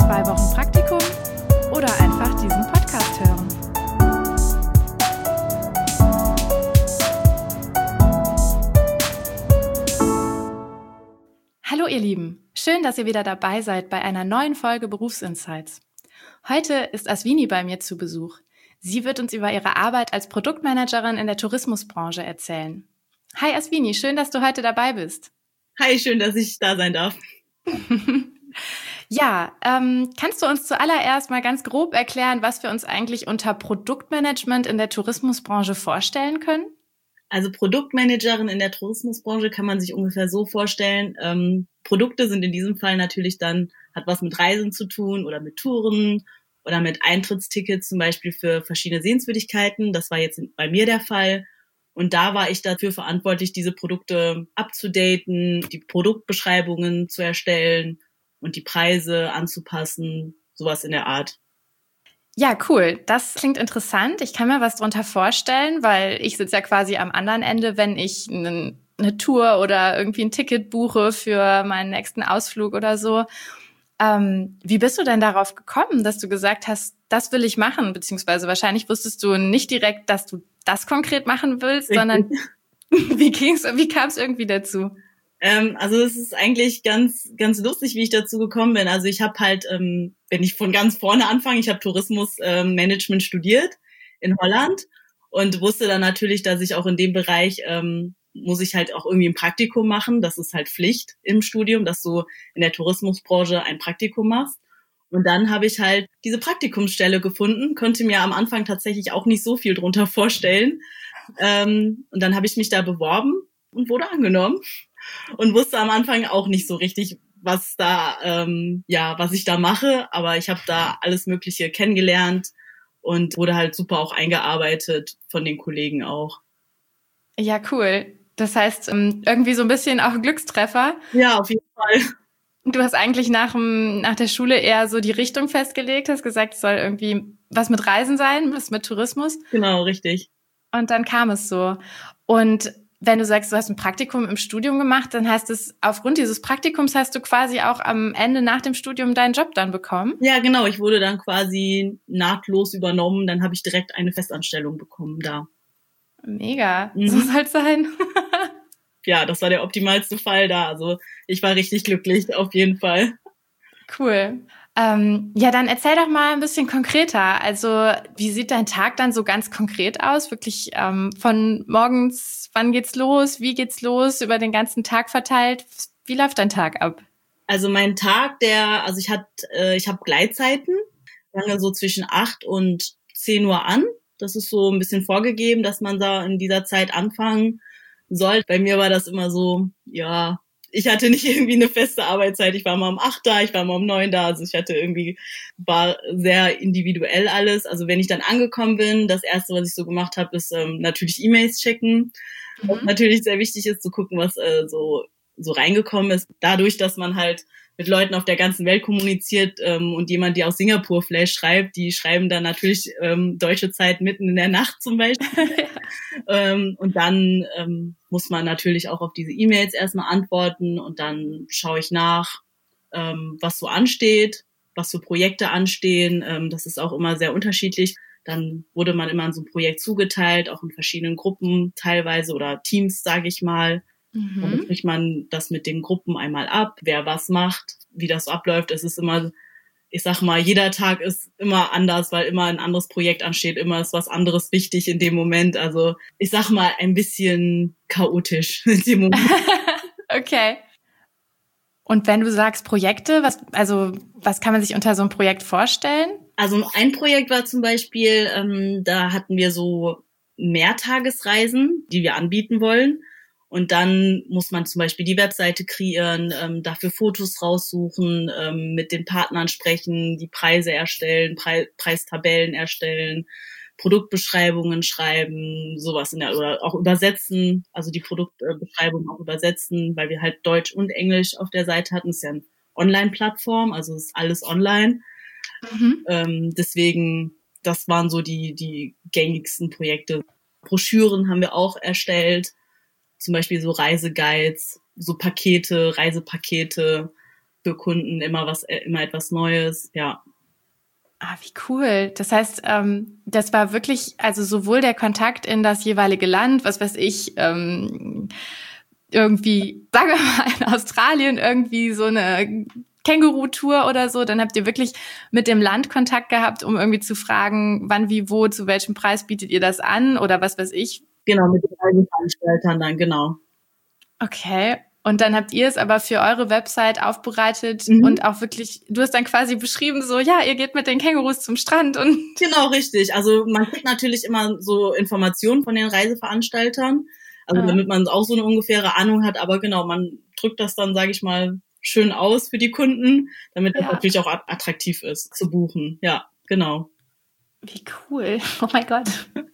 2 Wochen Praktikum oder einfach diesen Podcast hören. Hallo ihr Lieben, schön, dass ihr wieder dabei seid bei einer neuen Folge Berufsinsights. Heute ist Aswini bei mir zu Besuch. Sie wird uns über ihre Arbeit als Produktmanagerin in der Tourismusbranche erzählen. Hi Aswini, schön, dass du heute dabei bist. Hi, schön, dass ich da sein darf. Ja, kannst du uns zuallererst mal ganz grob erklären, was wir uns eigentlich unter Produktmanagement in der Tourismusbranche vorstellen können? Also Produktmanagerin in der Tourismusbranche kann man sich ungefähr so vorstellen. Produkte sind in diesem Fall natürlich dann, hat was mit Reisen zu tun oder mit Touren oder mit Eintrittstickets zum Beispiel für verschiedene Sehenswürdigkeiten. Das war jetzt bei mir der Fall. Und da war ich dafür verantwortlich, diese Produkte abzudaten, die Produktbeschreibungen zu erstellen und die Preise anzupassen, sowas in der Art. Ja, cool. Das klingt interessant. Ich kann mir was drunter vorstellen, weil ich sitze ja quasi am anderen Ende, wenn ich eine Tour oder irgendwie ein Ticket buche für meinen nächsten Ausflug oder so. Wie bist du denn darauf gekommen, dass du gesagt hast, das will ich machen? Beziehungsweise wahrscheinlich wusstest du nicht direkt, dass du das konkret machen willst, sondern wie kam es irgendwie dazu? Also es ist eigentlich ganz, ganz lustig, wie ich dazu gekommen bin. Also ich habe halt, wenn ich von ganz vorne anfange, ich habe Tourismusmanagement studiert in Holland und wusste dann natürlich, dass ich auch in dem Bereich muss ich halt auch irgendwie ein Praktikum machen. Das ist halt Pflicht im Studium, dass du in der Tourismusbranche ein Praktikum machst. Und dann habe ich halt diese Praktikumsstelle gefunden, konnte mir am Anfang tatsächlich auch nicht so viel drunter vorstellen. Und dann habe ich mich da beworben und wurde angenommen. Und wusste am Anfang auch nicht so richtig, was ich da mache. Aber ich habe da alles Mögliche kennengelernt und wurde halt super auch eingearbeitet von den Kollegen auch. Ja, cool. Das heißt, irgendwie so ein bisschen auch ein Glückstreffer. Ja, auf jeden Fall. Du hast eigentlich nach der Schule eher so die Richtung festgelegt, hast gesagt, es soll irgendwie was mit Reisen sein, was mit Tourismus. Genau, richtig. Und dann kam es so. Und wenn du sagst, du hast ein Praktikum im Studium gemacht, dann heißt es, aufgrund dieses Praktikums hast du quasi auch am Ende nach dem Studium deinen Job dann bekommen? Ja, genau. Ich wurde dann quasi nahtlos übernommen. Dann habe ich direkt eine Festanstellung bekommen da. Mega. So soll es sein. Ja, das war der optimalste Fall da. Also ich war richtig glücklich, auf jeden Fall. Cool. Ja, dann erzähl doch mal ein bisschen konkreter. Also wie sieht dein Tag dann so ganz konkret aus? Wirklich von morgens, wann geht's los, wie geht's los, über den ganzen Tag verteilt? Wie läuft dein Tag ab? Also mein Tag, ich habe Gleitzeiten, fange so zwischen 8 und 10 Uhr an. Das ist so ein bisschen vorgegeben, dass man da in dieser Zeit anfangen soll. Bei mir war das immer so, ja, ich hatte nicht irgendwie eine feste Arbeitszeit. Ich war mal um 8 da, ich war mal um 9 da. Also war sehr individuell alles. Also wenn ich dann angekommen bin, das Erste, was ich so gemacht habe, ist natürlich E-Mails checken. Was natürlich sehr wichtig ist, zu gucken, was so reingekommen ist. Dadurch, dass man halt mit Leuten auf der ganzen Welt kommuniziert und jemand, der aus Singapur vielleicht schreibt, die schreiben dann natürlich deutsche Zeit mitten in der Nacht zum Beispiel. Und dann muss man natürlich auch auf diese E-Mails erstmal antworten und dann schaue ich nach, was so ansteht, was für Projekte anstehen. Das ist auch immer sehr unterschiedlich. Dann wurde man immer in so ein Projekt zugeteilt, auch in verschiedenen Gruppen teilweise oder Teams, sage ich mal. Dann spricht man das mit den Gruppen einmal ab, wer was macht, wie das so abläuft. Es ist immer, ich sag mal, jeder Tag ist immer anders, weil immer ein anderes Projekt ansteht, immer ist was anderes wichtig in dem Moment. Also ich sag mal, ein bisschen chaotisch in dem Moment. Okay. Und wenn du sagst Projekte, was kann man sich unter so einem Projekt vorstellen? Also ein Projekt war zum Beispiel, da hatten wir so Mehrtagesreisen, die wir anbieten wollen. Und dann muss man zum Beispiel die Webseite kreieren, dafür Fotos raussuchen, mit den Partnern sprechen, die Preise erstellen, Preistabellen erstellen, Produktbeschreibungen schreiben, sowas oder auch übersetzen, also die Produktbeschreibung auch übersetzen, weil wir halt Deutsch und Englisch auf der Seite hatten. Das ist ja eine Online-Plattform, also ist alles online. Deswegen, das waren so die gängigsten Projekte. Broschüren haben wir auch erstellt, zum Beispiel so Reiseguides, so Pakete, Reisepakete, für Kunden, immer etwas Neues, ja. Ah, wie cool. Das heißt, das war wirklich, also sowohl der Kontakt in das jeweilige Land, was weiß ich, irgendwie, sagen wir mal in Australien irgendwie so eine Känguru-Tour oder so, dann habt ihr wirklich mit dem Land Kontakt gehabt, um irgendwie zu fragen, wann, wie, wo, zu welchem Preis bietet ihr das an oder was weiß ich. Genau, mit den Reiseveranstaltern dann, genau. Okay. Und dann habt ihr es aber für eure Website aufbereitet und auch wirklich, du hast dann quasi beschrieben, so, ja, ihr geht mit den Kängurus zum Strand und... Genau, richtig. Also man kriegt natürlich immer so Informationen von den Reiseveranstaltern, also damit man auch so eine ungefähre Ahnung hat, aber genau, man drückt das dann, sage ich mal, schön aus für die Kunden, damit das natürlich auch attraktiv ist zu buchen. Ja, genau. Wie cool. Oh mein Gott.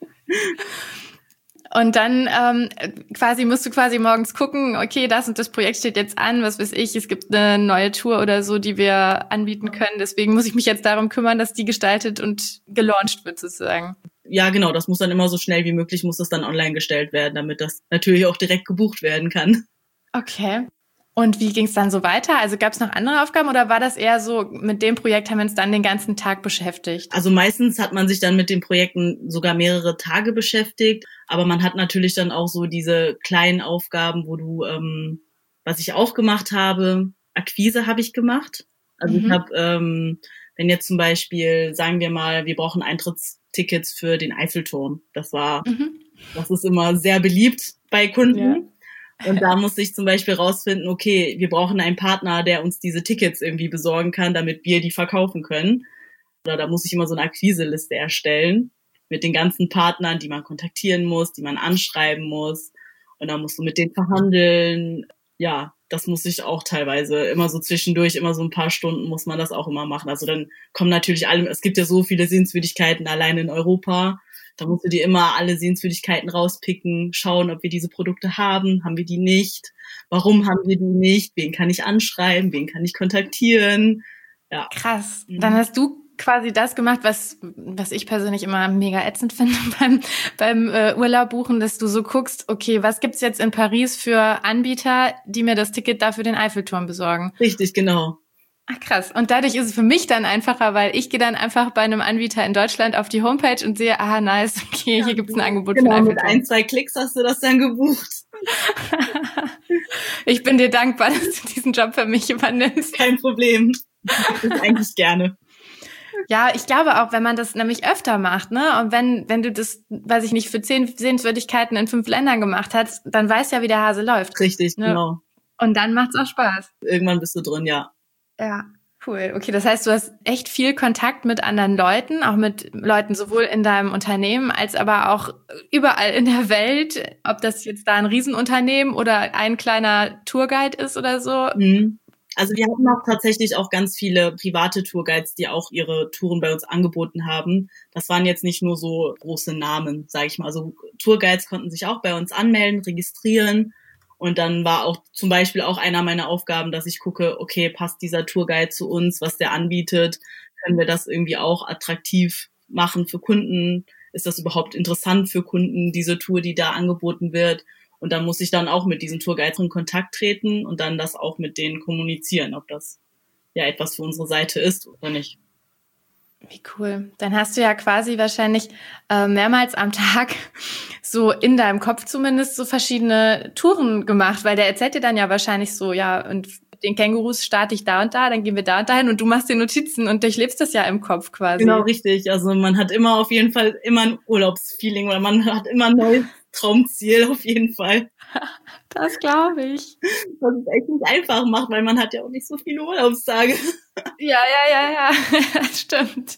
Und dann musst du quasi morgens gucken, okay, das und das Projekt steht jetzt an, was weiß ich, es gibt eine neue Tour oder so, die wir anbieten können. Deswegen muss ich mich jetzt darum kümmern, dass die gestaltet und gelauncht wird sozusagen. Ja, genau, das muss dann immer so schnell wie möglich, muss das dann online gestellt werden, damit das natürlich auch direkt gebucht werden kann. Okay. Und wie ging es dann so weiter? Also gab es noch andere Aufgaben oder war das eher so, mit dem Projekt haben wir uns dann den ganzen Tag beschäftigt? Also meistens hat man sich dann mit den Projekten sogar mehrere Tage beschäftigt, aber man hat natürlich dann auch so diese kleinen Aufgaben, wo du, was ich auch gemacht habe, Akquise habe ich gemacht. Also ich habe, wenn jetzt zum Beispiel, sagen wir mal, wir brauchen Eintrittstickets für den Eiffelturm. Das ist immer sehr beliebt bei Kunden. Ja. Und da musste ich zum Beispiel rausfinden, okay, wir brauchen einen Partner, der uns diese Tickets irgendwie besorgen kann, damit wir die verkaufen können. Oder da muss ich immer so eine Akquiseliste erstellen mit den ganzen Partnern, die man kontaktieren muss, die man anschreiben muss. Und dann musst du mit denen verhandeln. Ja, das muss ich auch teilweise immer so zwischendurch, immer so ein paar Stunden muss man das auch immer machen. Also dann kommen natürlich es gibt ja so viele Sehenswürdigkeiten allein in Europa. Da musst du dir immer alle Sehenswürdigkeiten rauspicken, schauen, ob wir diese Produkte haben wir die nicht, warum haben wir die nicht, wen kann ich anschreiben, wen kann ich kontaktieren. Ja. Krass. Dann hast du quasi das gemacht, was ich persönlich immer mega ätzend finde beim Urlaub buchen, dass du so guckst, okay, was gibt's jetzt in Paris für Anbieter, die mir das Ticket dafür den Eiffelturm besorgen? Richtig, genau. Ach krass. Und dadurch ist es für mich dann einfacher, weil ich gehe dann einfach bei einem Anbieter in Deutschland auf die Homepage und sehe, aha, nice, okay, hier gibt's ein Angebot für den Eiffelturm. Mit 1-2 Klicks hast du das dann gebucht. Ich bin dir dankbar, dass du diesen Job für mich übernimmst. Kein Problem. Das ist eigentlich gerne. Ja, ich glaube auch, wenn man das nämlich öfter macht, ne, und wenn du das, weiß ich nicht, für 10 Sehenswürdigkeiten in 5 Ländern gemacht hast, dann weiß ja, wie der Hase läuft. Richtig, ne? Genau. Und dann macht's auch Spaß. Irgendwann bist du drin, ja. Ja, cool. Okay, das heißt, du hast echt viel Kontakt mit anderen Leuten, auch mit Leuten sowohl in deinem Unternehmen als aber auch überall in der Welt, ob das jetzt da ein Riesenunternehmen oder ein kleiner Tourguide ist oder so. Also wir hatten auch tatsächlich auch ganz viele private Tourguides, die auch ihre Touren bei uns angeboten haben. Das waren jetzt nicht nur so große Namen, sage ich mal. Also Tourguides konnten sich auch bei uns anmelden, registrieren. Und dann war auch zum Beispiel auch einer meiner Aufgaben, dass ich gucke, okay, passt dieser Tourguide zu uns, was der anbietet? Können wir das irgendwie auch attraktiv machen für Kunden? Ist das überhaupt interessant für Kunden, diese Tour, die da angeboten wird? Und dann muss ich dann auch mit diesen Tourguides in Kontakt treten und dann das auch mit denen kommunizieren, ob das ja etwas für unsere Seite ist oder nicht. Wie cool. Dann hast du ja quasi wahrscheinlich mehrmals am Tag so in deinem Kopf zumindest so verschiedene Touren gemacht, weil der erzählt dir dann ja wahrscheinlich so, ja, und mit den Kängurus starte ich da und da, dann gehen wir da und dahin und du machst dir Notizen und durchlebst das ja im Kopf quasi. Genau, richtig. Also man hat immer auf jeden Fall immer ein Urlaubsfeeling oder man hat immer ein neues Traumziel auf jeden Fall. Das glaube ich. Was es echt nicht einfach macht, weil man hat ja auch nicht so viele Urlaubstage. Ja, das stimmt.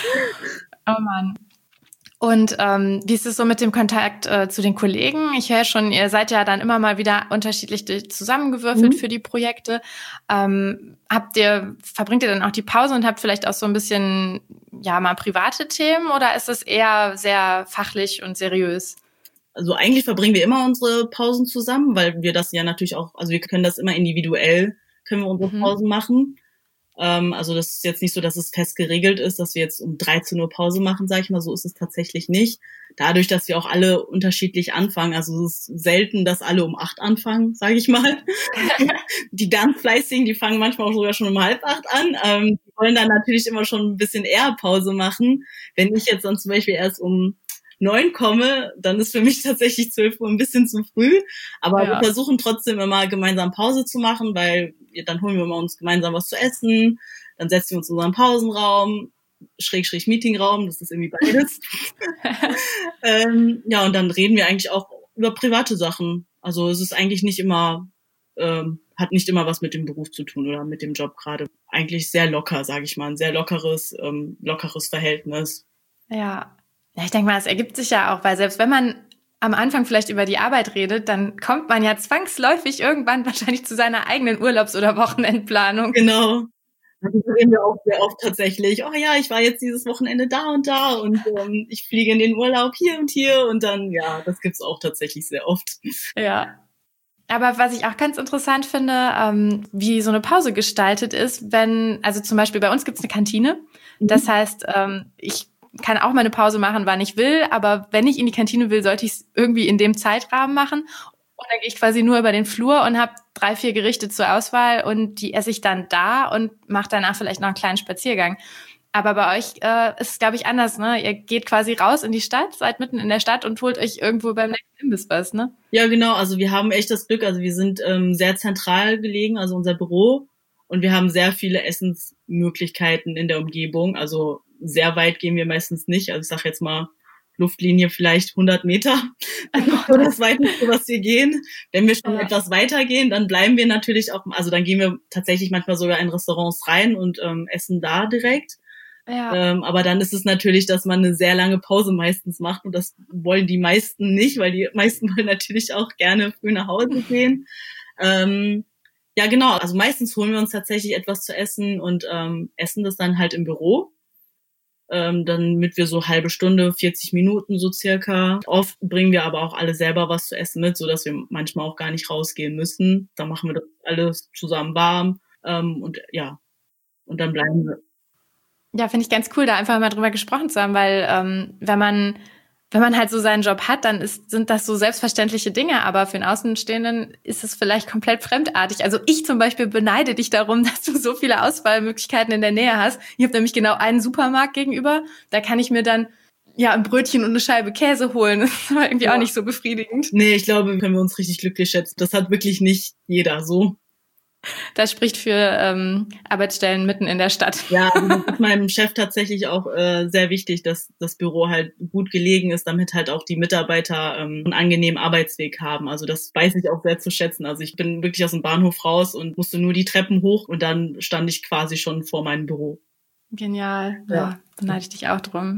Oh Mann. Und wie ist es so mit dem Kontakt zu den Kollegen? Ich höre schon, ihr seid ja dann immer mal wieder unterschiedlich zusammengewürfelt für die Projekte. Verbringt ihr dann auch die Pause und habt vielleicht auch so ein bisschen, ja, mal private Themen oder ist es eher sehr fachlich und seriös? Also eigentlich verbringen wir immer unsere Pausen zusammen, weil wir das ja natürlich auch, also wir können das immer individuell, können wir unsere Pausen machen. Also das ist jetzt nicht so, dass es fest geregelt ist, dass wir jetzt um 13 Uhr Pause machen, sage ich mal. So ist es tatsächlich nicht. Dadurch, dass wir auch alle unterschiedlich anfangen. Also es ist selten, dass alle um 8 anfangen, sage ich mal. Die ganz Fleißigen, die fangen manchmal auch sogar schon um 7:30 an. Die wollen dann natürlich immer schon ein bisschen eher Pause machen. Wenn ich jetzt dann zum Beispiel erst um 9 komme, dann ist für mich tatsächlich 12 Uhr ein bisschen zu früh. Aber wir versuchen trotzdem immer gemeinsam Pause zu machen, weil dann holen wir mal uns gemeinsam was zu essen, dann setzen wir uns in unseren Pausenraum, / Meetingraum, das ist irgendwie beides. Und dann reden wir eigentlich auch über private Sachen. Also es ist eigentlich nicht immer, hat nicht immer was mit dem Beruf zu tun oder mit dem Job gerade. Eigentlich sehr locker, sage ich mal, ein sehr lockeres Verhältnis. Ja, ich denke mal, es ergibt sich ja auch, weil selbst wenn man am Anfang vielleicht über die Arbeit redet, dann kommt man ja zwangsläufig irgendwann wahrscheinlich zu seiner eigenen Urlaubs- oder Wochenendplanung. Genau. Das reden wir auch sehr oft tatsächlich. Oh ja, ich war jetzt dieses Wochenende da und ich fliege in den Urlaub hier und hier und dann, ja, das gibt's auch tatsächlich sehr oft. Ja. Aber was ich auch ganz interessant finde, wie so eine Pause gestaltet ist, also zum Beispiel bei uns gibt's eine Kantine. Das heißt, ich kann auch meine Pause machen, wann ich will, aber wenn ich in die Kantine will, sollte ich es irgendwie in dem Zeitrahmen machen. Und dann gehe ich quasi nur über den Flur und habe 3, 4 Gerichte zur Auswahl und die esse ich dann da und mache danach vielleicht noch einen kleinen Spaziergang. Aber bei euch ist es, glaube ich, anders, ne? Ihr geht quasi raus in die Stadt, seid mitten in der Stadt und holt euch irgendwo beim nächsten Imbiss was, ne? Ja, genau. Also wir haben echt das Glück. Also wir sind sehr zentral gelegen, also unser Büro. Und wir haben sehr viele Essensmöglichkeiten in der Umgebung. Also sehr weit gehen wir meistens nicht. Also ich sage jetzt mal Luftlinie vielleicht 100 Meter. Das ist so das Weiteste, was wir gehen. Wenn wir schon etwas weiter gehen, dann bleiben wir natürlich auch, also dann gehen wir tatsächlich manchmal sogar in Restaurants rein und essen da direkt. Ja. Aber dann ist es natürlich, dass man eine sehr lange Pause meistens macht und das wollen die meisten nicht, weil die meisten wollen natürlich auch gerne früh nach Hause gehen. Ja, genau. Also meistens holen wir uns tatsächlich etwas zu essen und essen das dann halt im Büro. Dann mit wir so halbe Stunde, 40 Minuten so circa. Oft bringen wir aber auch alle selber was zu essen mit, so dass wir manchmal auch gar nicht rausgehen müssen. Dann machen wir das alles zusammen warm und dann bleiben wir. Ja, finde ich ganz cool, da einfach mal drüber gesprochen zu haben, weil wenn man halt so seinen Job hat, dann sind das so selbstverständliche Dinge, aber für einen Außenstehenden ist es vielleicht komplett fremdartig. Also ich zum Beispiel beneide dich darum, dass du so viele Auswahlmöglichkeiten in der Nähe hast. Ich habe nämlich genau einen Supermarkt gegenüber, da kann ich mir dann ein Brötchen und eine Scheibe Käse holen. Das ist aber irgendwie auch nicht so befriedigend. Nee, ich glaube, können wir uns richtig glücklich schätzen. Das hat wirklich nicht jeder so. Das spricht für Arbeitsstellen mitten in der Stadt. Ja, das ist meinem Chef tatsächlich auch sehr wichtig, dass das Büro halt gut gelegen ist, damit halt auch die Mitarbeiter einen angenehmen Arbeitsweg haben. Also das weiß ich auch sehr zu schätzen. Also ich bin wirklich aus dem Bahnhof raus und musste nur die Treppen hoch und dann stand ich quasi schon vor meinem Büro. Genial. Ja, beneide ich dich auch drum.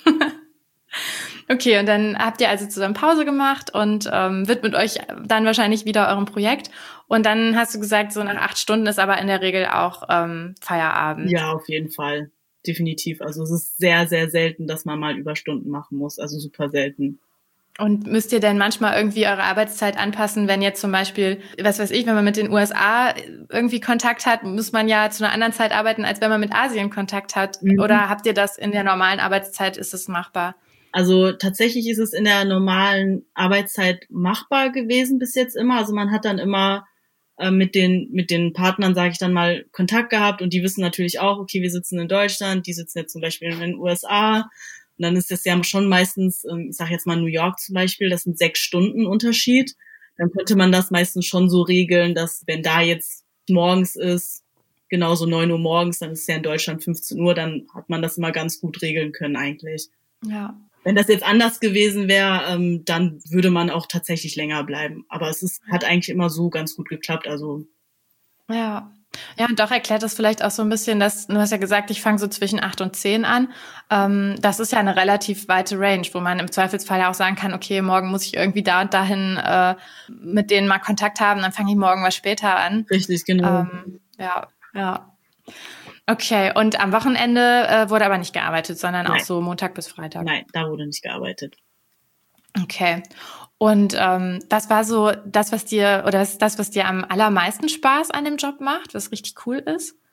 Okay, und dann habt ihr also zusammen Pause gemacht und widmet euch dann wahrscheinlich wieder eurem Projekt. Und dann hast du gesagt, so nach 8 Stunden ist aber in der Regel auch Feierabend. Ja, auf jeden Fall. Definitiv. Also es ist sehr, sehr selten, dass man mal Überstunden machen muss. Also super selten. Und müsst ihr denn manchmal irgendwie eure Arbeitszeit anpassen, wenn jetzt zum Beispiel, was weiß ich, wenn man mit den USA irgendwie Kontakt hat, muss man ja zu einer anderen Zeit arbeiten, als wenn man mit Asien Kontakt hat? Oder habt ihr das in der normalen Arbeitszeit, ist es machbar? Also tatsächlich ist es in der normalen Arbeitszeit machbar gewesen bis jetzt immer. Also man hat dann immer mit den Partnern, sage ich dann mal, Kontakt gehabt und die wissen natürlich auch, okay, wir sitzen in Deutschland, die sitzen jetzt zum Beispiel in den USA und dann ist das ja schon meistens, ich sage jetzt mal New York zum Beispiel, das sind 6 Stunden Unterschied. Dann könnte man das meistens schon so regeln, dass wenn da jetzt morgens ist, genauso 9 Uhr morgens, dann ist es ja in Deutschland 15 Uhr, dann hat man das immer ganz gut regeln können eigentlich. Ja. Wenn das jetzt anders gewesen wäre, dann würde man auch tatsächlich länger bleiben. Aber hat eigentlich immer so ganz gut geklappt. Also ja, und doch erklärt das vielleicht auch so ein bisschen, dass du hast ja gesagt, ich fange so zwischen 8 und 10 an. Das ist ja eine relativ weite Range, wo man im Zweifelsfall ja auch sagen kann, okay, morgen muss ich irgendwie da und dahin mit denen mal Kontakt haben, dann fange ich morgen was später an. Richtig, genau. Ja. Okay, und am Wochenende wurde aber nicht gearbeitet, sondern auch so Montag bis Freitag? Nein, da wurde nicht gearbeitet. Okay. Und das war so das, was dir am allermeisten Spaß an dem Job macht, was richtig cool ist?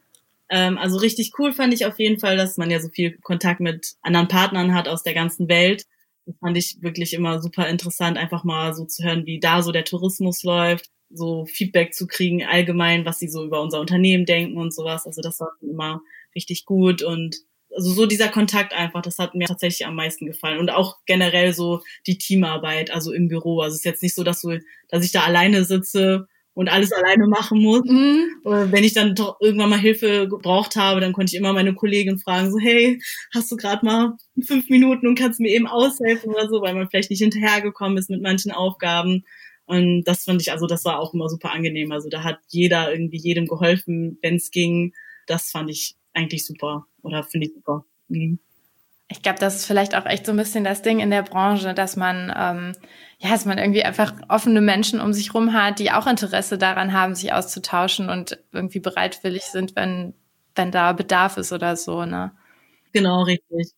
Also richtig cool fand ich auf jeden Fall, dass man ja so viel Kontakt mit anderen Partnern hat aus der ganzen Welt. Das fand ich wirklich immer super interessant, einfach mal so zu hören, wie da so der Tourismus läuft, so Feedback zu kriegen allgemein, was sie so über unser Unternehmen denken und sowas. Also das war immer richtig gut und also so dieser Kontakt einfach, das hat mir tatsächlich am meisten gefallen. Und auch generell so die Teamarbeit, also im Büro. Also es ist jetzt nicht so, dass ich da alleine sitze und alles alleine machen muss. Wenn ich dann doch irgendwann mal Hilfe gebraucht habe, dann konnte ich immer meine Kollegin fragen, so, hey, hast du gerade mal 5 Minuten und kannst mir eben aushelfen oder so, weil man vielleicht nicht hinterhergekommen ist mit manchen Aufgaben. Und das fand ich, also das war auch immer super angenehm. Also da hat jeder irgendwie jedem geholfen, wenn es ging. Das fand ich eigentlich super oder finde ich super. Ich glaube, das ist vielleicht auch echt so ein bisschen das Ding in der Branche, dass man dass man irgendwie einfach offene Menschen um sich rum hat, die auch Interesse daran haben, sich auszutauschen und irgendwie bereitwillig sind, wenn da Bedarf ist oder so, ne? Genau, richtig.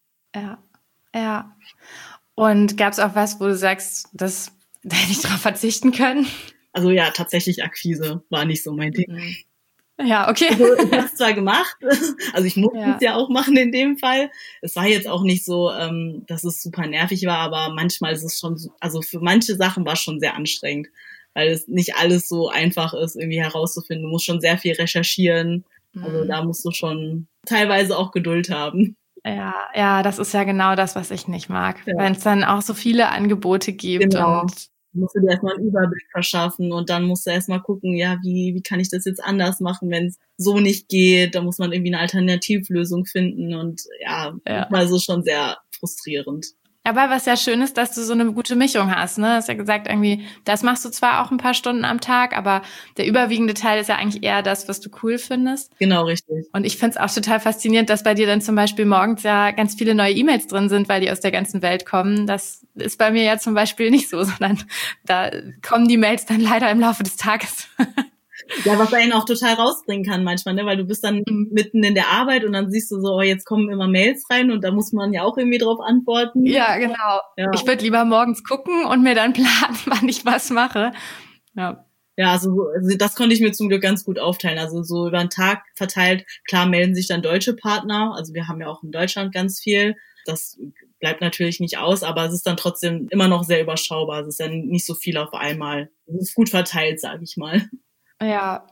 Ja. Und gab es auch was, wo du sagst, das da hätte ich drauf verzichten können? Also ja, tatsächlich Akquise war nicht so mein Ding. Ja, okay. Also ich habe es zwar gemacht, also ich musste es ja auch machen in dem Fall. Es war jetzt auch nicht so, dass es super nervig war, aber manchmal ist es schon, also für manche Sachen war es schon sehr anstrengend, weil es nicht alles so einfach ist, irgendwie herauszufinden. Du musst schon sehr viel recherchieren. Also da musst du schon teilweise auch Geduld haben. Ja, das ist ja genau das, was ich nicht mag. Ja. Wenn es dann auch so viele Angebote gibt. Genau. Und musst du dir erstmal einen Überblick verschaffen und dann musst du erstmal gucken, ja, wie kann ich das jetzt anders machen, wenn es so nicht geht. Da muss man irgendwie eine Alternativlösung finden und manchmal ist es schon sehr frustrierend. Aber was ja schön ist, dass du so eine gute Mischung hast, ne? Du hast ja gesagt, irgendwie, das machst du zwar auch ein paar Stunden am Tag, aber der überwiegende Teil ist ja eigentlich eher das, was du cool findest. Genau, richtig. Und ich find's auch total faszinierend, dass bei dir dann zum Beispiel morgens ja ganz viele neue E-Mails drin sind, weil die aus der ganzen Welt kommen. Das ist bei mir ja zum Beispiel nicht so, sondern da kommen die Mails dann leider im Laufe des Tages. Ja, was einen auch total rausbringen kann manchmal, ne, weil du bist dann mitten in der Arbeit und dann siehst du so, jetzt kommen immer Mails rein und da muss man ja auch irgendwie drauf antworten. Ja, genau. Ja. Ich würde lieber morgens gucken und mir dann planen, wann ich was mache. Ja, also das konnte ich mir zum Glück ganz gut aufteilen. Also so über den Tag verteilt, klar melden sich dann deutsche Partner. Also wir haben ja auch in Deutschland ganz viel. Das bleibt natürlich nicht aus, aber es ist dann trotzdem immer noch sehr überschaubar. Es ist ja nicht so viel auf einmal. Es ist gut verteilt, sage ich mal. Ja.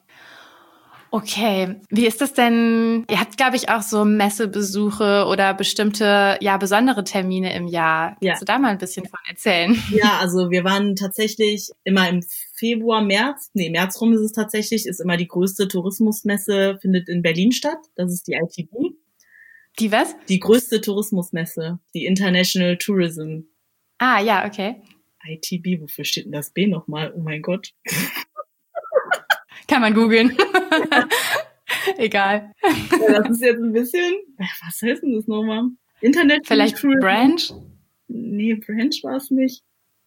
Okay. Wie ist das denn? Ihr habt, glaube ich, auch so Messebesuche oder bestimmte, besondere Termine im Jahr. Kannst du da mal ein bisschen von erzählen? Ja, also wir waren tatsächlich immer im Februar, März rum ist es tatsächlich, ist immer die größte Tourismusmesse, findet in Berlin statt. Das ist die ITB. Die was? Die größte Tourismusmesse, die International Tourism. Ah, ja, okay. ITB, wofür steht denn das B nochmal? Oh mein Gott. Kann man googeln. Egal. Ja, das ist jetzt ein bisschen, was heißt denn das nochmal? Internet. Vielleicht Branch? Nee, Branch war es nicht.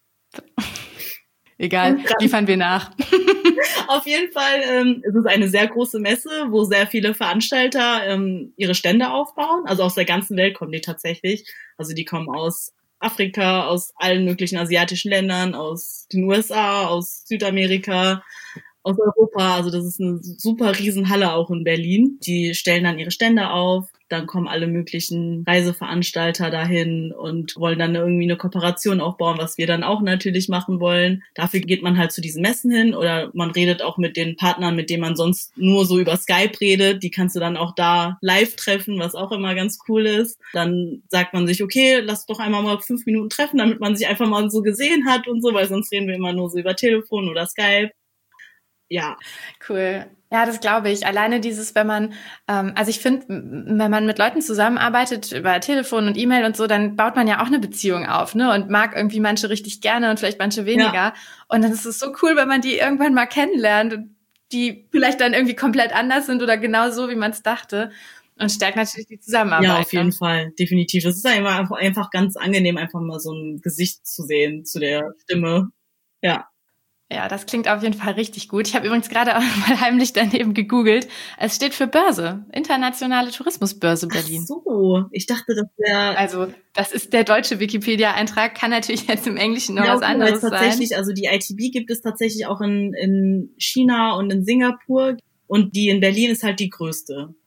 Egal, liefern wir nach. Auf jeden Fall es ist eine sehr große Messe, wo sehr viele Veranstalter ihre Stände aufbauen. Also aus der ganzen Welt kommen die tatsächlich. Also die kommen aus Afrika, aus allen möglichen asiatischen Ländern, aus den USA, aus Südamerika, aus Europa. Also das ist eine super Riesenhalle auch in Berlin. Die stellen dann ihre Stände auf. Dann kommen alle möglichen Reiseveranstalter dahin und wollen dann irgendwie eine Kooperation aufbauen, was wir dann auch natürlich machen wollen. Dafür geht man halt zu diesen Messen hin oder man redet auch mit den Partnern, mit denen man sonst nur so über Skype redet. Die kannst du dann auch da live treffen, was auch immer ganz cool ist. Dann sagt man sich, okay, lass doch einmal mal 5 Minuten treffen, damit man sich einfach mal so gesehen hat und so, weil sonst reden wir immer nur so über Telefon oder Skype. Ja. Cool. Ja, das glaube ich. Alleine dieses, wenn man, also ich finde, wenn man mit Leuten zusammenarbeitet über Telefon und E-Mail und so, dann baut man ja auch eine Beziehung auf, ne? Und mag irgendwie manche richtig gerne und vielleicht manche weniger. Ja. Und dann ist es so cool, wenn man die irgendwann mal kennenlernt und die vielleicht dann irgendwie komplett anders sind oder genau so, wie man es dachte. Und stärkt natürlich die Zusammenarbeit. Ja, auf jeden Fall. Definitiv. Es ist einfach ganz angenehm, einfach mal so ein Gesicht zu sehen zu der Stimme. Ja. Ja, das klingt auf jeden Fall richtig gut. Ich habe übrigens gerade auch mal heimlich daneben gegoogelt. Es steht für Börse, Internationale Tourismusbörse Berlin. Ach so, ich dachte, das wäre... Also, das ist der deutsche Wikipedia-Eintrag, kann natürlich jetzt im Englischen noch was anderes tatsächlich, sein. Also die ITB gibt es tatsächlich auch in China und in Singapur und die in Berlin ist halt die größte.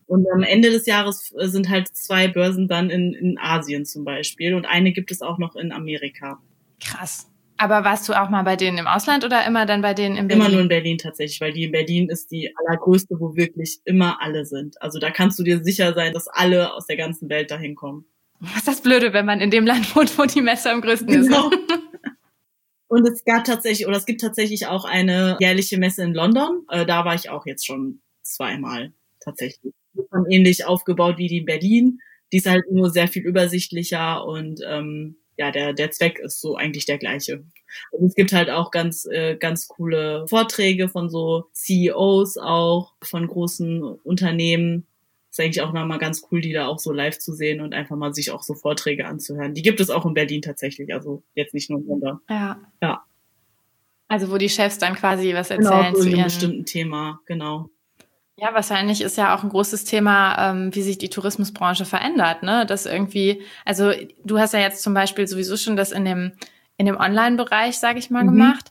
Und am Ende des Jahres sind halt 2 Börsen dann in Asien zum Beispiel und eine gibt es auch noch in Amerika. Krass. Aber warst du auch mal bei denen im Ausland oder immer dann bei denen in Berlin? Immer nur in Berlin tatsächlich, weil die in Berlin ist die allergrößte, wo wirklich immer alle sind. Also da kannst du dir sicher sein, dass alle aus der ganzen Welt dahin kommen. Was ist das Blöde, wenn man in dem Land wohnt, wo die Messe am größten Genau. ist? Und es gibt tatsächlich auch eine jährliche Messe in London. Da war ich auch jetzt schon 2-mal tatsächlich. Die ist dann ähnlich aufgebaut wie die in Berlin. Die ist halt nur sehr viel übersichtlicher und der Zweck ist so eigentlich der gleiche. Und es gibt halt auch ganz coole Vorträge von so CEOs auch, von großen Unternehmen. Ist eigentlich auch nochmal ganz cool, die da auch so live zu sehen und einfach mal sich auch so Vorträge anzuhören. Die gibt es auch in Berlin tatsächlich, also jetzt nicht nur in London. Ja. Also wo die Chefs dann quasi was erzählen genau, zu einem bestimmten Thema, genau. Ja, wahrscheinlich ist ja auch ein großes Thema, wie sich die Tourismusbranche verändert, ne? Das irgendwie, also du hast ja jetzt zum Beispiel sowieso schon das in dem Online-Bereich, sage ich mal, gemacht.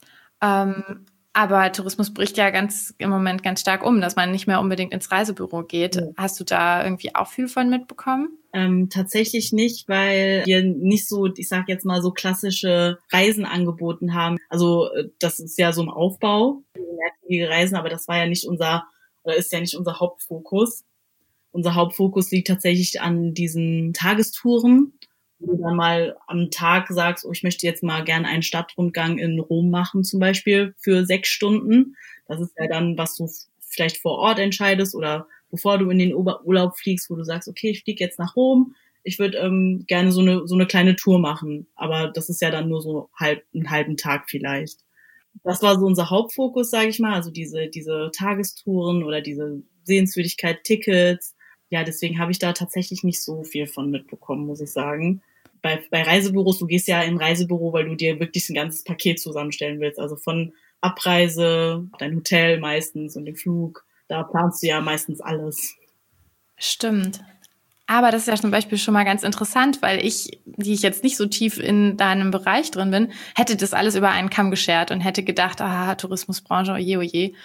Aber Tourismus bricht ja im Moment ganz stark um, dass man nicht mehr unbedingt ins Reisebüro geht. Ja. Hast du da irgendwie auch viel von mitbekommen? Tatsächlich nicht, weil wir nicht so, ich sag jetzt mal, so klassische Reisen angeboten haben. Also das ist ja so im Aufbau, mehrtägige Reisen, aber das war ja nicht ist ja nicht unser Hauptfokus. Unser Hauptfokus liegt tatsächlich an diesen Tagestouren, wo du dann mal am Tag sagst, ich möchte jetzt mal gerne einen Stadtrundgang in Rom machen zum Beispiel für 6 Stunden. Das ist ja dann, was du vielleicht vor Ort entscheidest oder bevor du in den Urlaub fliegst, wo du sagst, okay, ich fliege jetzt nach Rom, ich würde gerne so eine kleine Tour machen, aber das ist ja dann nur so einen halben Tag vielleicht. Das war so unser Hauptfokus, sage ich mal, also diese Tagestouren oder diese Sehenswürdigkeit, Tickets. Ja, deswegen habe ich da tatsächlich nicht so viel von mitbekommen, muss ich sagen. Bei Reisebüros, du gehst ja im Reisebüro, weil du dir wirklich ein ganzes Paket zusammenstellen willst, also von Abreise, dein Hotel meistens und den Flug, da planst du ja meistens alles. Stimmt. Aber das ist ja zum Beispiel schon mal ganz interessant, weil die ich jetzt nicht so tief in deinem Bereich drin bin, hätte das alles über einen Kamm geschert und hätte gedacht, Tourismusbranche, oje, oje.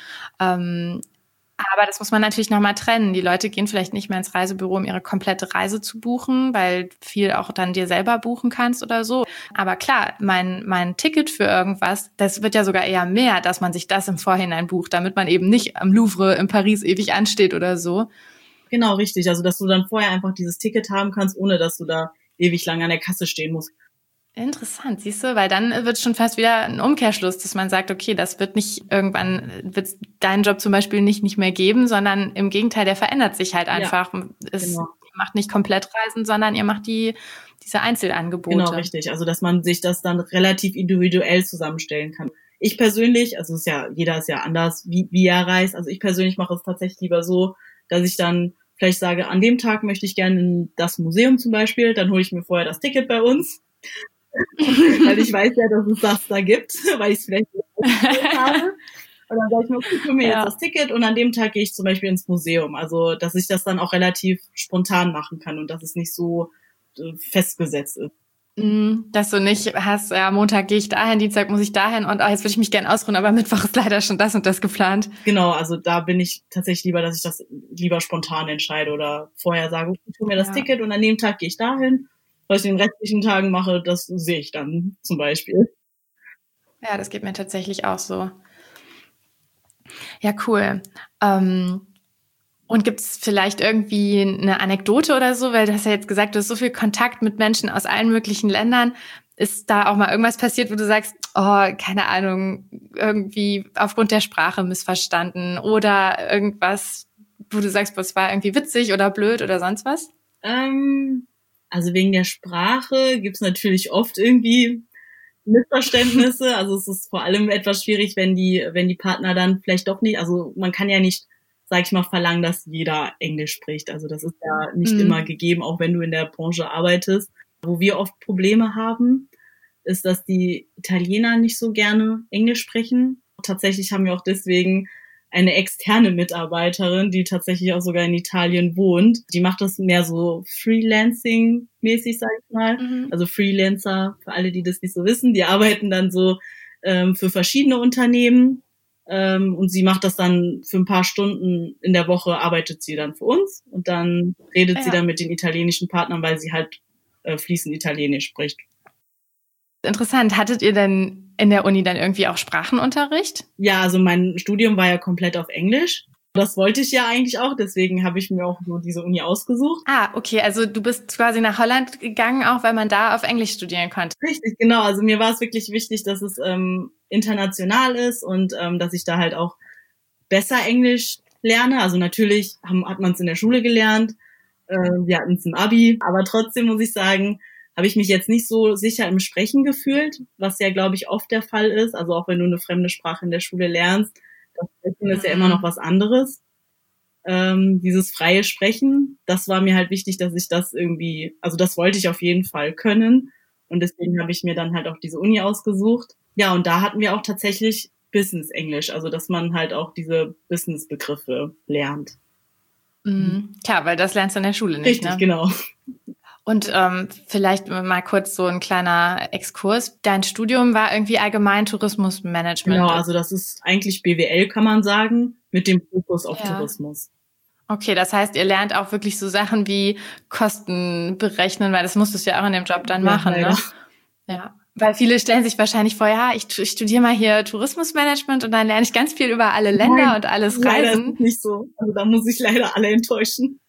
Aber das muss man natürlich nochmal trennen. Die Leute gehen vielleicht nicht mehr ins Reisebüro, um ihre komplette Reise zu buchen, weil viel auch dann dir selber buchen kannst oder so. Aber klar, mein Ticket für irgendwas, das wird ja sogar eher mehr, dass man sich das im Vorhinein bucht, damit man eben nicht am Louvre in Paris ewig ansteht oder so. Genau, richtig. Also, dass du dann vorher einfach dieses Ticket haben kannst, ohne dass du da ewig lang an der Kasse stehen musst. Interessant, siehst du, weil dann wird schon fast wieder ein Umkehrschluss, dass man sagt, okay, das wird wird deinen Job zum Beispiel nicht mehr geben, sondern im Gegenteil, der verändert sich halt einfach. Ja, Ihr macht nicht Komplettreisen, sondern ihr macht diese Einzelangebote. Genau, richtig. Also, dass man sich das dann relativ individuell zusammenstellen kann. Ich persönlich, also jeder ist ja anders, wie er reist. Also ich persönlich mache es tatsächlich lieber so, dass ich dann vielleicht sage, an dem Tag möchte ich gerne in das Museum zum Beispiel, dann hole ich mir vorher das Ticket bei uns, weil ich weiß ja, dass es das da gibt, weil ich es vielleicht nicht habe. Und dann sage ich mir, okay, ich hole mir jetzt das Ticket und an dem Tag gehe ich zum Beispiel ins Museum. Also, dass ich das dann auch relativ spontan machen kann und dass es nicht so festgesetzt ist. Dass du nicht hast, ja, Montag gehe ich dahin, Dienstag muss ich dahin und jetzt würde ich mich gerne ausruhen, aber Mittwoch ist leider schon das und das geplant. Genau, also da bin ich tatsächlich lieber, dass ich das lieber spontan entscheide oder vorher sage, ich hole mir das Ticket und an dem Tag gehe ich dahin. Was ich in den restlichen Tagen mache, das sehe ich dann zum Beispiel. Ja, das geht mir tatsächlich auch so. Ja, cool. Und gibt es vielleicht irgendwie eine Anekdote oder so? Weil du hast ja jetzt gesagt, du hast so viel Kontakt mit Menschen aus allen möglichen Ländern. Ist da auch mal irgendwas passiert, wo du sagst, keine Ahnung, irgendwie aufgrund der Sprache missverstanden oder irgendwas, wo du sagst, es war irgendwie witzig oder blöd oder sonst was? Also wegen der Sprache gibt's natürlich oft irgendwie Missverständnisse. Also es ist vor allem etwas schwierig, wenn die Partner dann vielleicht doch nicht, also man kann ja nicht, sag ich mal, verlangen, dass jeder Englisch spricht. Also das ist ja nicht immer gegeben, auch wenn du in der Branche arbeitest. Wo wir oft Probleme haben, ist, dass die Italiener nicht so gerne Englisch sprechen. Tatsächlich haben wir auch deswegen eine externe Mitarbeiterin, die tatsächlich auch sogar in Italien wohnt. Die macht das mehr so Freelancing-mäßig, sag ich mal. Also Freelancer, für alle, die das nicht so wissen, die arbeiten dann so für verschiedene Unternehmen. Und sie macht das dann für ein paar Stunden in der Woche, arbeitet sie dann für uns und dann redet sie dann mit den italienischen Partnern, weil sie halt fließend Italienisch spricht. Interessant. Hattet ihr denn in der Uni dann irgendwie auch Sprachenunterricht? Ja, also mein Studium war ja komplett auf Englisch. Das wollte ich ja eigentlich auch, deswegen habe ich mir auch nur diese Uni ausgesucht. Ah, okay, also du bist quasi nach Holland gegangen, auch weil man da auf Englisch studieren konnte. Richtig, genau. Also mir war es wirklich wichtig, dass es international ist und dass ich da halt auch besser Englisch lerne. Also natürlich hat man es in der Schule gelernt, wir hatten es im Abi, aber trotzdem muss ich sagen, habe ich mich jetzt nicht so sicher im Sprechen gefühlt, was ja, glaube ich, oft der Fall ist. Also auch wenn du eine fremde Sprache in der Schule lernst, das Sprechen ist ja immer noch was anderes. Dieses freie Sprechen, das war mir halt wichtig, dass ich das irgendwie, also das wollte ich auf jeden Fall können. Und deswegen habe ich mir dann halt auch diese Uni ausgesucht. Ja, und da hatten wir auch tatsächlich Business Englisch, also dass man halt auch diese Business-Begriffe lernt. Klar, weil das lernst du in der Schule nicht, richtig, ne? Genau. Und vielleicht mal kurz so ein kleiner Exkurs. Dein Studium war irgendwie allgemein Tourismusmanagement. Genau, also das ist eigentlich BWL, kann man sagen, mit dem Fokus auf Tourismus. Okay, das heißt, ihr lernt auch wirklich so Sachen wie Kosten berechnen, weil das musstest du ja auch in dem Job dann machen, ne? Ja. Weil viele stellen sich wahrscheinlich vor, ja, ich studiere mal hier Tourismusmanagement und dann lerne ich ganz viel über alle Länder und alles Reisen. Leider ist es nicht so. Also da muss ich leider alle enttäuschen.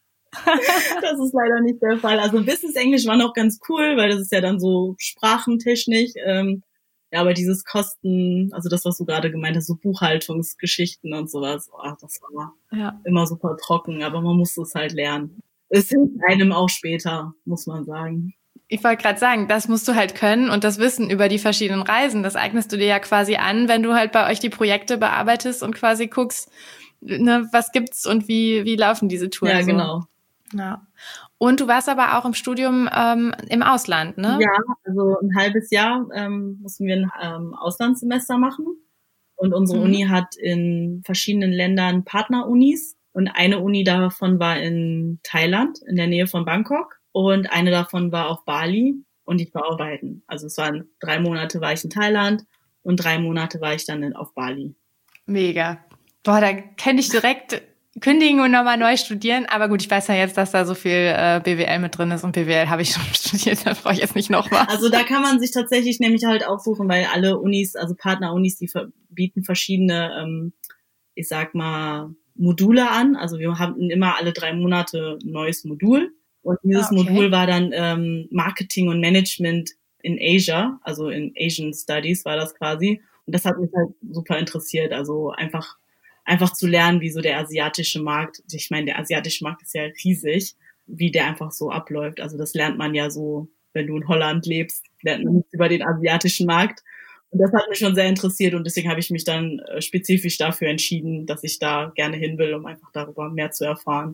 Das ist leider nicht der Fall. Also Business Englisch war noch ganz cool, weil das ist ja dann so sprachentechnisch. Ja, aber dieses Kosten, also das, was du gerade gemeint hast, so Buchhaltungsgeschichten und sowas, das war immer super trocken, aber man musste es halt lernen. Es hilft einem auch später, muss man sagen. Ich wollte gerade sagen, das musst du halt können und das Wissen über die verschiedenen Reisen, das eignest du dir ja quasi an, wenn du halt bei euch die Projekte bearbeitest und quasi guckst, ne, was gibt's und wie laufen diese Touren. Ja, genau. Ja. Und du warst aber auch im Studium im Ausland, ne? Ja, also ein halbes Jahr mussten wir ein Auslandssemester machen. Und unsere Uni hat in verschiedenen Ländern Partnerunis. Und eine Uni davon war in Thailand, in der Nähe von Bangkok. Und eine davon war auf Bali. Und ich war auf beiden. Also es waren 3 Monate war ich in Thailand und 3 Monate war ich dann auf Bali. Mega. Boah, da kenne ich direkt kündigen und nochmal neu studieren. Aber gut, ich weiß ja jetzt, dass da so viel BWL mit drin ist und BWL habe ich schon studiert, da brauche ich jetzt nicht nochmal. Also da kann man sich tatsächlich nämlich halt aussuchen, weil alle Unis, also Partnerunis, die bieten verschiedene, ich sag mal, Module an. Also wir hatten immer alle 3 Monate ein neues Modul. Und dieses Modul war dann Marketing und Management in Asia, also in Asian Studies war das quasi. Und das hat mich halt super interessiert. Also einfach zu lernen, wie so der asiatische Markt, ich meine, der asiatische Markt ist ja riesig, wie der einfach so abläuft. Also das lernt man ja so, wenn du in Holland lebst, lernt man nichts über den asiatischen Markt. Und das hat mich schon sehr interessiert und deswegen habe ich mich dann spezifisch dafür entschieden, dass ich da gerne hin will, um einfach darüber mehr zu erfahren.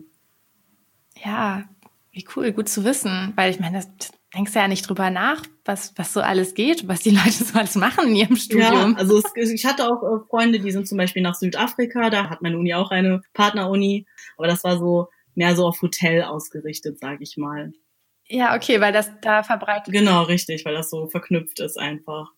Ja, wie cool, gut zu wissen, weil ich meine, das denkst du ja nicht drüber nach, was so alles geht, was die Leute so alles machen in ihrem Studium. Ja, also ich hatte auch Freunde, die sind zum Beispiel nach Südafrika, da hat meine Uni auch eine Partneruni, aber das war so mehr so auf Hotel ausgerichtet, sage ich mal. Ja, okay, weil das da verbreitet ist. Genau, richtig, weil das so verknüpft ist einfach.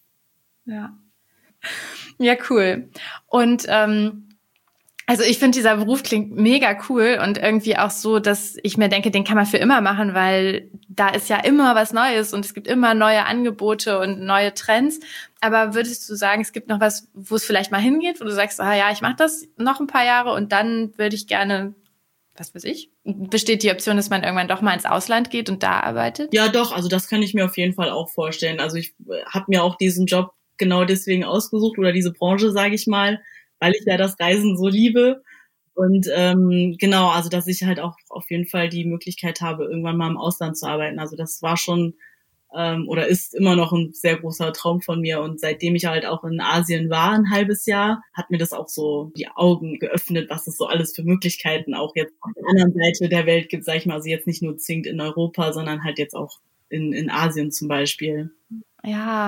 Ja, cool. Und also ich finde, dieser Beruf klingt mega cool und irgendwie auch so, dass ich mir denke, den kann man für immer machen, weil da ist ja immer was Neues und es gibt immer neue Angebote und neue Trends. Aber würdest du sagen, es gibt noch was, wo es vielleicht mal hingeht, wo du sagst, ja, ich mache das noch ein paar Jahre und dann würde ich gerne, was weiß ich, besteht die Option, dass man irgendwann doch mal ins Ausland geht und da arbeitet? Ja, doch, also das kann ich mir auf jeden Fall auch vorstellen. Also ich habe mir auch diesen Job genau deswegen ausgesucht oder diese Branche, sage ich mal, weil ich ja das Reisen so liebe. Und genau, also dass ich halt auch auf jeden Fall die Möglichkeit habe, irgendwann mal im Ausland zu arbeiten. Also das war schon oder ist immer noch ein sehr großer Traum von mir. Und seitdem ich halt auch in Asien war, ein halbes Jahr, hat mir das auch so die Augen geöffnet, was es so alles für Möglichkeiten auch jetzt auf der anderen Seite der Welt gibt, sag ich mal. Also jetzt nicht nur zwingend in Europa, sondern halt jetzt auch in Asien zum Beispiel. Ja,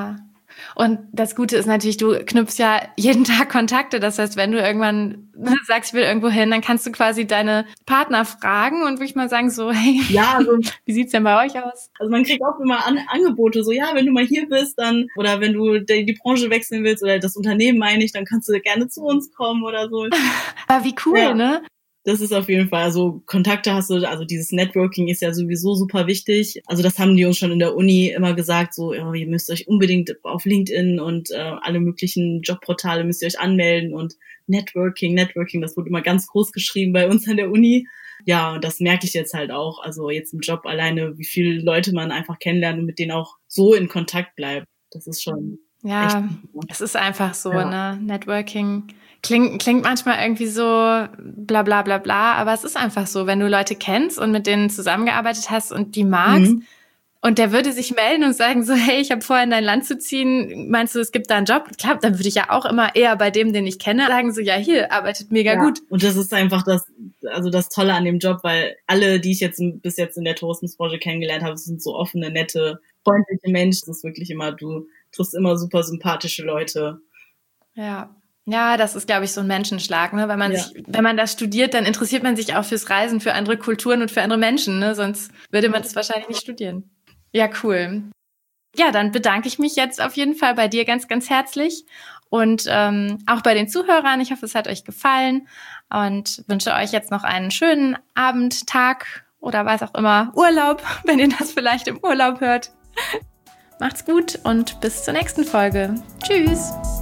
Und das Gute ist natürlich, du knüpfst ja jeden Tag Kontakte. Das heißt, wenn du irgendwann sagst, ich will irgendwo hin, dann kannst du quasi deine Partner fragen und wirklich mal sagen so, hey, ja, also, wie sieht's denn bei euch aus? Also man kriegt auch immer Angebote, so ja, wenn du mal hier bist, dann, oder wenn du die Branche wechseln willst oder das Unternehmen meine ich, dann kannst du gerne zu uns kommen oder so. Aber wie cool, ja. Ne? Das ist auf jeden Fall, also Kontakte hast du, also dieses Networking ist ja sowieso super wichtig. Also das haben die uns schon in der Uni immer gesagt, so ja, ihr müsst euch unbedingt auf LinkedIn und alle möglichen Jobportale müsst ihr euch anmelden und Networking, das wurde immer ganz groß geschrieben bei uns an der Uni. Ja, und das merke ich jetzt halt auch, also jetzt im Job alleine, wie viele Leute man einfach kennenlernt und mit denen auch so in Kontakt bleibt. Das ist schon ja, echt, es ist einfach so, ne, Networking. Klingt manchmal irgendwie so bla bla bla bla, aber es ist einfach so, wenn du Leute kennst und mit denen zusammengearbeitet hast und die magst und der würde sich melden und sagen so, hey, ich habe vor, in dein Land zu ziehen, meinst du, es gibt da einen Job? Klar, dann würde ich ja auch immer eher bei dem, den ich kenne, sagen so, ja, hier, arbeitet mega gut. Und das ist einfach das Tolle an dem Job, weil alle, die ich jetzt bis jetzt in der Tourismusbranche kennengelernt habe, sind so offene, nette, freundliche Menschen. Das ist wirklich immer, du triffst immer super sympathische Leute. Ja, das ist, glaube ich, so ein Menschenschlag, ne? Wenn man das studiert, dann interessiert man sich auch fürs Reisen, für andere Kulturen und für andere Menschen, ne? Sonst würde man das wahrscheinlich nicht studieren. Ja, cool. Ja, dann bedanke ich mich jetzt auf jeden Fall bei dir ganz, ganz herzlich und auch bei den Zuhörern. Ich hoffe, es hat euch gefallen und wünsche euch jetzt noch einen schönen Abend, Tag oder was auch immer, Urlaub, wenn ihr das vielleicht im Urlaub hört. Macht's gut und bis zur nächsten Folge. Tschüss!